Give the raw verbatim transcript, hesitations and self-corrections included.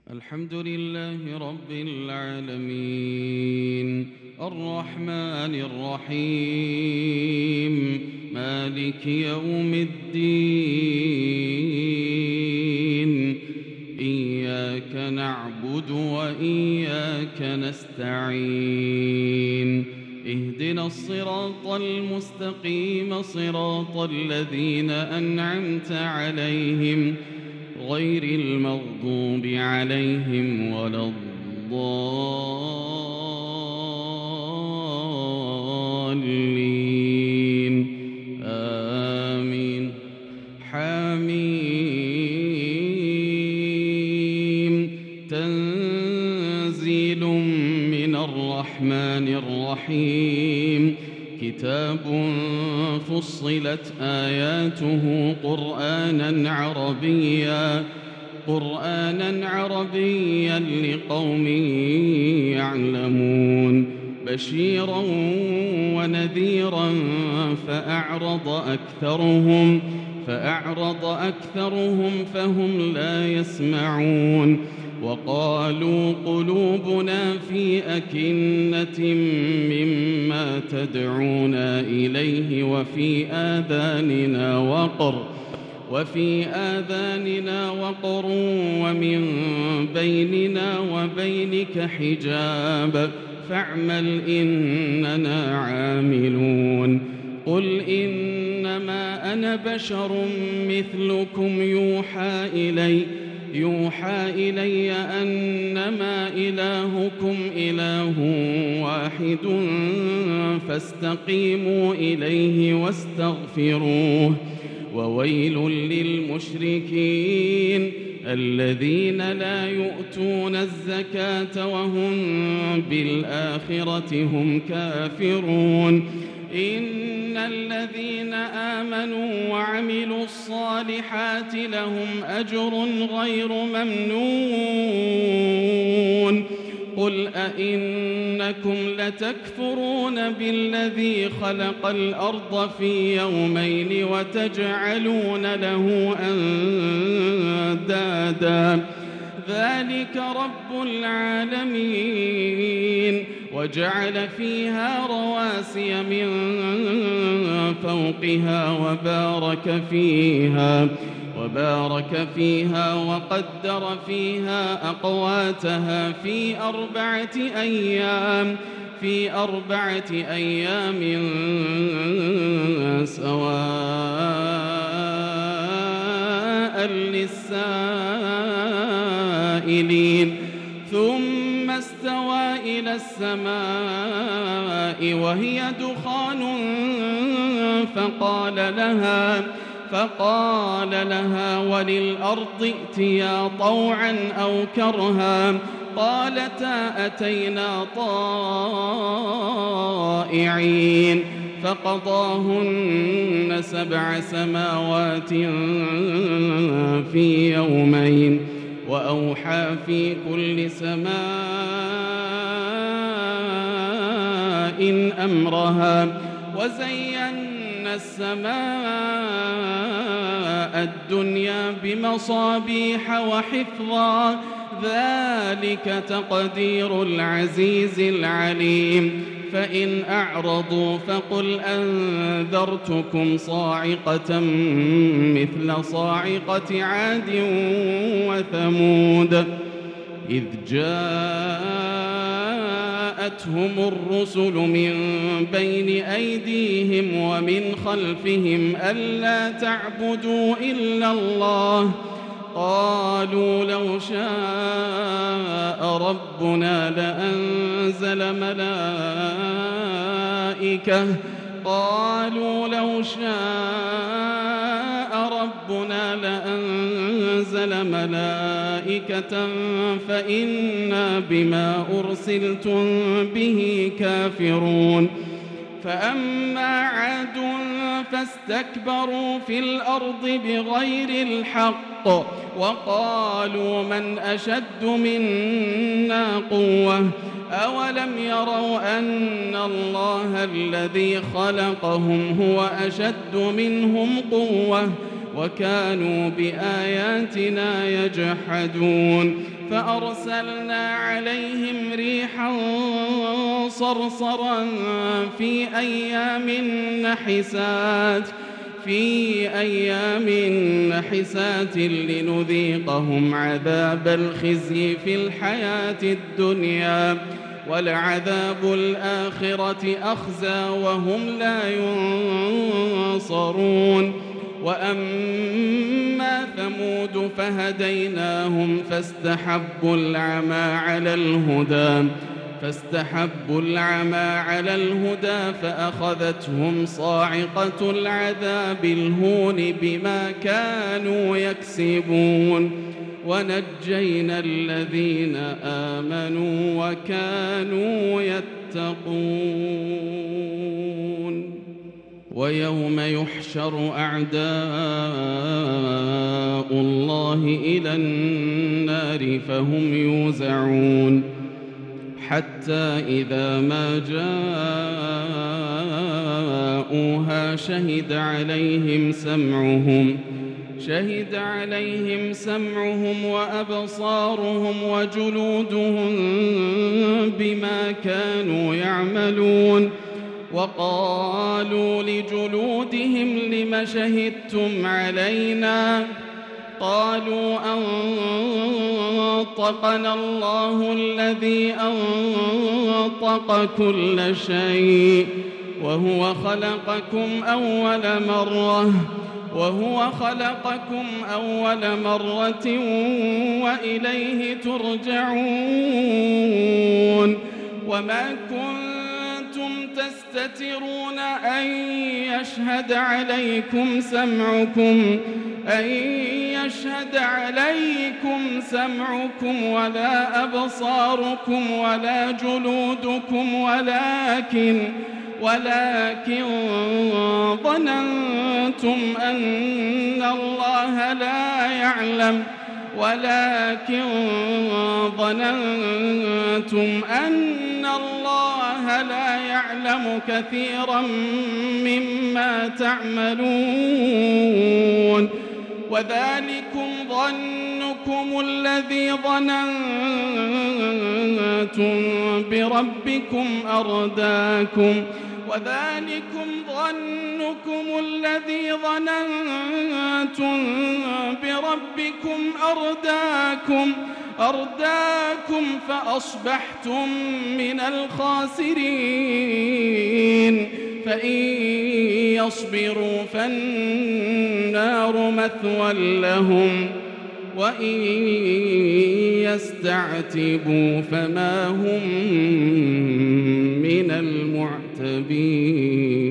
الحمد لله رب العالمين الرحمن الرحيم مالك يوم الدين إياك نعبد وإياك نستعين اهدنا الصراط المستقيم صراط الذين أنعمت عليهم غير المغضوب عليهم ولا الضالين آمين حميم تنزيل من الرحمن الرحيم كتاب فصلت آياته قرآنا عربيا قرآنا عربيا لقوم يعلمون بشيرا ونذيرا فأعرض أكثرهم فأعرض أكثرهم فهم لا يسمعون وقالوا قلوبنا في أكنة مما تدعونا إليه وفي آذاننا وقر وفي آذاننا وقر ومن بيننا وبينك حجاب فاعمل إننا عاملون قل إنما أنا بشر مثلكم يوحى إلي يوحى إلي أنما إلهكم إله واحد فاستقيموا إليه واستغفروه وويل للمشركين الذين لا يؤتون الزكاة وهم بالآخرة هم كافرون إن الذين آمنوا وعملوا الصالحات لهم أجر غير ممنون قل أئنكم لتكفرون بالذي خلق الأرض في يومين وتجعلون له أندادا ذلك رب العالمين وجعل فيها رواسي من فوقها وبارك فيها وبارك فيها وقدر فيها أقواتها في أربعة أيام في أربعة أيام سواء للسائلين ثم استوى إلى السماء وهي دخان فقال لها فقال لها وللأرض ائتيا طوعا أو كرها قالتا أتينا طائعين فقضاهن سبع سماوات في يومين وأوحى في كل سماء أمرها وزينا السماء الدنيا بمصابيح وحفظا ذلك تقدير العزيز العليم فإن أعرضوا فقل أنذرتكم صاعقة مثل صاعقة عاد وثمود إذ جاءتهم الرسل من بين أيديهم ومن خلفهم ألا تعبدوا إلا الله قالوا لو شاء ربنا لأنزل ملائكة قالوا لو شاء ربنا لأنزل ملائكة فإنا بما أرسلتم به كافرون فأما عاد فاستكبروا في الأرض بغير الحق وقالوا من أشد منا قوة أولم يروا أن الله الذي خلقهم هو أشد منهم قوة وكانوا بآياتنا يجحدون فأرسلنا عليهم ريحا صرصرا في أيام نحسات في أيام نحسات لنذيقهم عذاب الخزي في الحياة الدنيا ولعذاب الآخرة أخزى وهم لا ينصرون وأما ثمود فهديناهم فاستحبوا العمى على الهدى فاستحبوا العمى على الهدى فأخذتهم صاعقة العذاب الهون بما كانوا يكسبون ونجينا الذين آمنوا وكانوا يتقون ويوم يحشر أعداء الله إلى النار فهم يوزعون حتى إذا ما جاءوها شهد عليهم سمعهم شهد عليهم سمعهم وأبصارهم وجلودهم بما كانوا يعملون وقالوا لجلودهم لم شهدتم علينا قالوا أنطقنا الله الذي أنطق كل شيء وهو خلقكم أول مرة وهو خلقكم أول مرة وإليه ترجعون وما كنتم تستترون أن يشهد عليكم سمعكم أن يشهد عليكم سمعكم ولا أبصاركم ولا جلودكم ولكن ولكن ظننتم أن الله لا يعلم ولكن ظننتم أن الله لا يعلم كثيرا مما تعملون وذلكم ظنكم الذي ظننتم بربكم أرداكم وذلكم ظنكم الذي ظننتم بربكم أرداكم أرداكم فأصبحتم من الخاسرين فإن يصبروا فالنار مثوى لهم وإن يستعتبوا فما هم من المعتبين